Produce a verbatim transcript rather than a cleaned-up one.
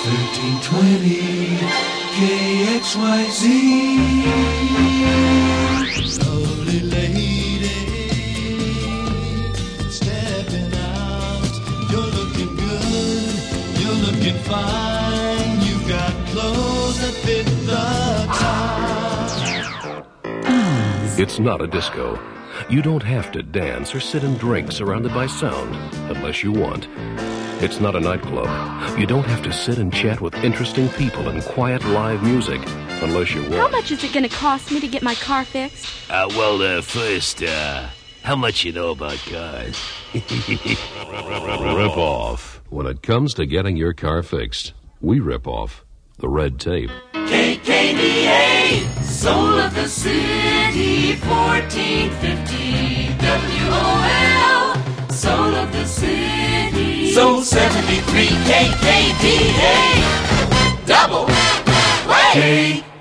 thirteen twenty K X Y Z. Lovely lady, stepping out. You're looking good, you're looking fine. You've got clothes that fit the time. It's not a disco. You don't have to dance or sit and drink surrounded by sound unless you want. It's not a nightclub. You don't have to sit and chat with interesting people and quiet live music unless you want. How much is it going to cost me to get my car fixed? Uh, well, uh, first, uh, how much you know about cars? Rip off. When it comes to getting your car fixed, we rip off the red tape. K K D A, Soul of the City, fourteen fifty W O L, Soul of the City. Soul seventy-three K K D A, double play.